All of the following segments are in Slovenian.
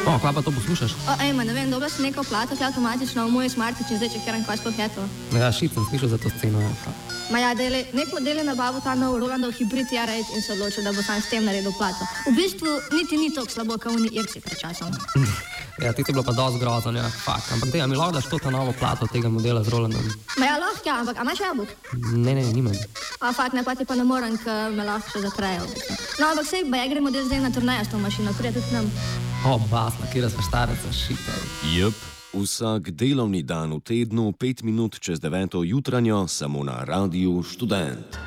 O, kva pa to poslušaš? Ne vem, dobro si neko plato, ki je avtomatično v moj smartič in zdaj čekiram, kaj sploh je to. Ja, šit sem slišal za to sceno. Ja, nek model je nabavil ta nov Rolandov hibrid R8 in se odločil, da bo sam s tem naredil plato. V bistvu niti ni tako slabo, kot oni Irci pred časom. Ja, ti si bilo pa dosti grozno, ja, fakt. Ampak mi lahko daš to ta novo plato tega modela z Rolandom? Ja, lahko, ja, ampak imaš jabolk? Ne, nimam. Fakt, ne, pa ti pa ne morem, ker me lahko še zatrejo. No, ampak sej, ba, gre model zdaj na turnejo s to mašino, prije tudi nam. O, basna, kjer smo stareca, šita. Jep, vsak delovni dan v tednu, 5 minut čez 9. jutranjo, samo na Radiu Študent.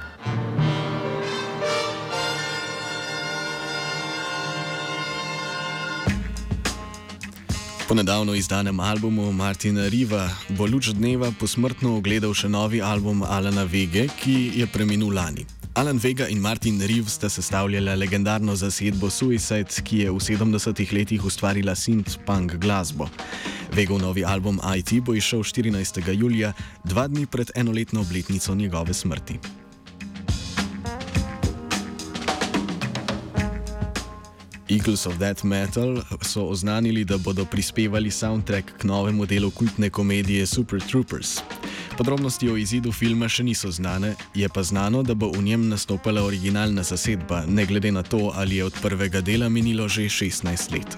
Po nedavno izdanem albumu Martina Riva bo luč dneva posmrtno ogledal še novi album Alana Vege, ki je preminul lani. Alan Vega in Martin Riv sta sestavljala legendarno zasedbo Suicide, ki je v 70-ih letih ustvarila synth-punk glasbo. Vegov novi album IT bo izšel 14. julija, 2 dni pred enoletno obletnico njegove smrti. Eagles of Death Metal so oznanili, da bodo prispevali soundtrack k novemu delu kultne komedije Super Troopers. Podrobnosti o izidu filma še niso znane, je pa znano, da bo v njem nastopala originalna zasedba, ne glede na to, ali je od prvega dela minilo že 16 let.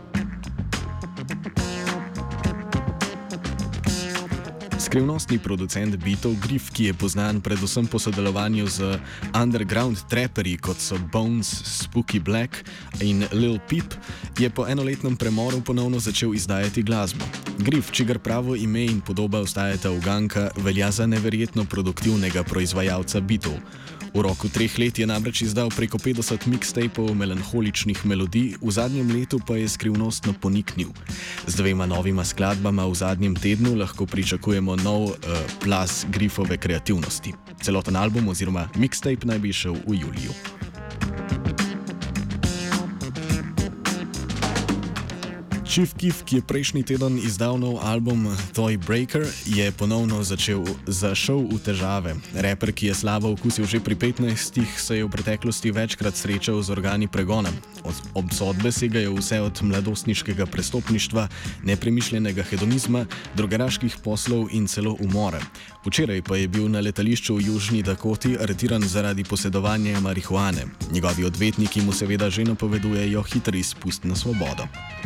Skrivnostni producent beatov Griff, ki je poznan predvsem po sodelovanju z underground trapperji, kot so Bones, Spooky Black in Lil Peep, je po enoletnem premoru ponovno začel izdajati glasbo. Griff, čigar pravo ime in podoba ostajata uganka, velja za neverjetno produktivnega proizvajalca beatov. V roku 3 let je namreč izdal preko 50 mixtapov melanholičnih melodij, v zadnjem letu pa je skrivnostno poniknil. Z 2 novima skladbama v zadnjem tednu lahko pričakujemo nov plaz Griffove kreativnosti. Celoten album oziroma mixtape naj bi šel v juliju. Chief Keef, ki je prejšnji teden izdal nov album Toy Breaker, je ponovno zašel v težave. Raper, ki je slavo okusil že pri 15, se je v preteklosti večkrat srečal z organi pregona. Obsodbe segajo vse od mladostniškega prestopništva, nepremišljenega hedonizma, drogeraških poslov in celo umora. Včeraj pa je bil na letališču v Južni Dakoti aretiran zaradi posedovanja marihuane. Njegovi odvetniki mu seveda že napovedujejo hiter izpust na svobodo.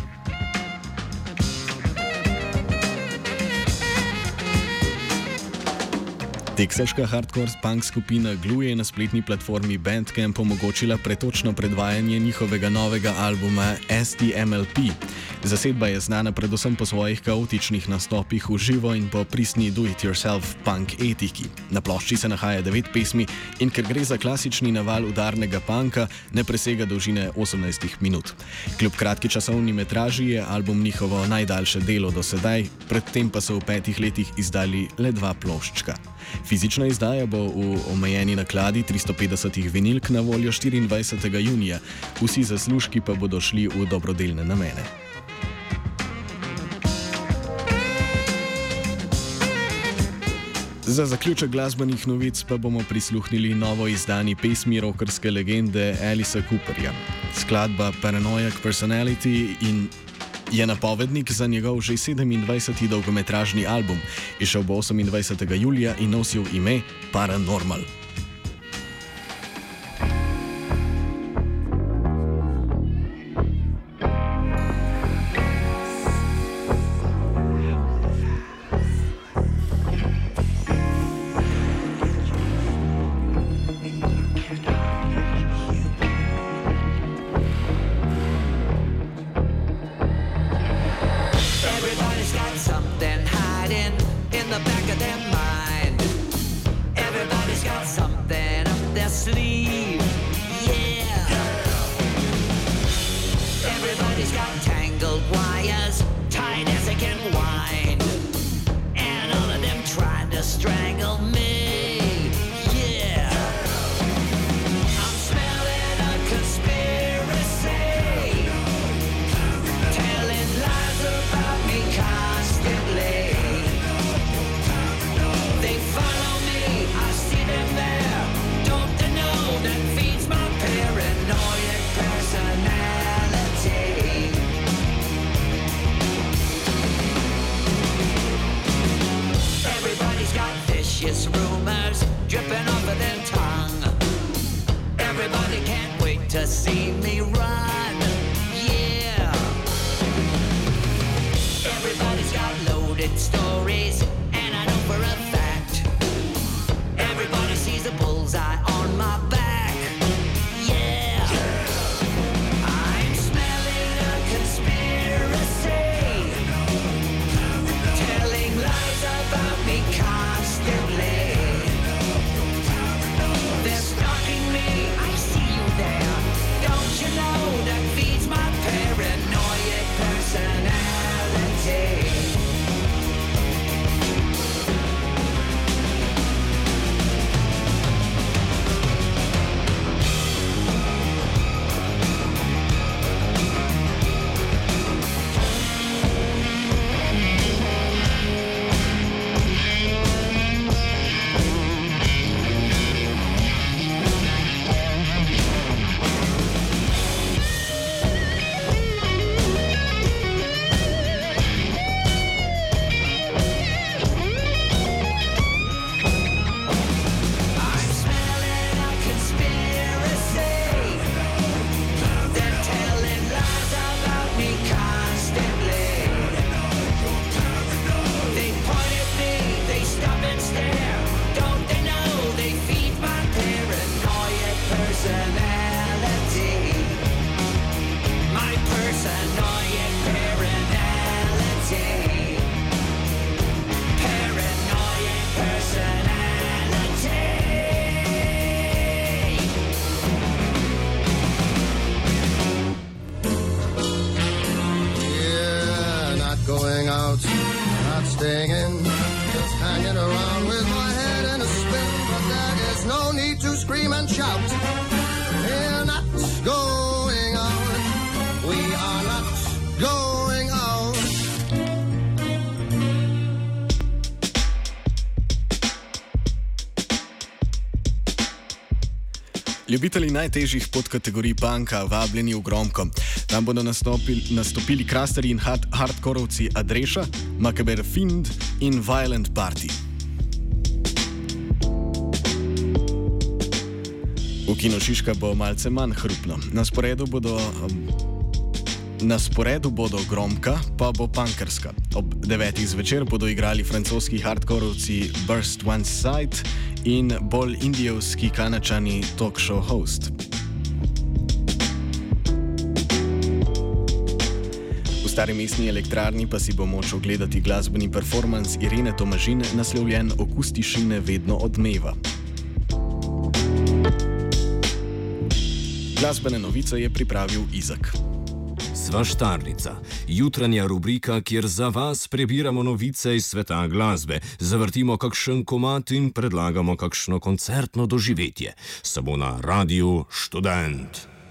Teksaška hardcore punk skupina Glue je na spletni platformi Bandcamp omogočila pretočno predvajanje njihovega novega albuma STMLP. Zasedba je znana predvsem po svojih kaotičnih nastopih v živo in po pristni do-it-yourself punk etiki. Na plošči se nahaja 9 pesmi in ker gre za klasični naval udarnega punka, ne presega dolžine 18 minut. Kljub kratki časovni metraži je album njihovo najdaljše delo do sedaj, predtem pa so v 5 letih izdali le 2 ploščka. Fizična izdaja bo v omejeni nakladi 350 vinilk na voljo 24. junija, vsi zaslužki pa bodo šli v dobrodelne namene. Za zaključek glasbenih novic pa bomo prisluhnili novo izdani pesmi rockerske legende Alicea Cooperja. Skladba Paranoid Personality je napovednik za njegov že 27. dolgometražni album. Izšel bo 28. julija in nosil ime Paranormal. my back. Yeah, I'm smelling a conspiracy, telling lies about me constantly. They're stalking me, I see you there. Don't you know that feeds my paranoid personality? Going out, not staying in, just hanging around with my head in a spin. But there is no need to scream and shout. We're not going out. We are not going out. Ljubitelji najtežjih podkategorij punka vabljeni v Gromko. Tam bodo nastopili krasterji in hardkorovci Adreša, Macabre Fiend in Violent Party. V Kinu Šiška bo malce manj hrupno. Na sporedu bodo Gromka, pa bo punkerska. Ob 9. zvečer bodo igrali francoski hardkorovci Burst One Side in bolj indijevski Kanačani talk show host. V Stari mestni elektrarni pa si bo moč ogledati glasbeni performans Irene Tomažin, naslovljen Okus tišine vedno odmeva. Glasbene novice je pripravil Izak. Svaštarnica, jutranja rubrika, kjer za vas prebiramo novice iz sveta glasbe, zavrtimo kakšen komad in predlagamo kakšno koncertno doživetje. Samo na Radiu Študent.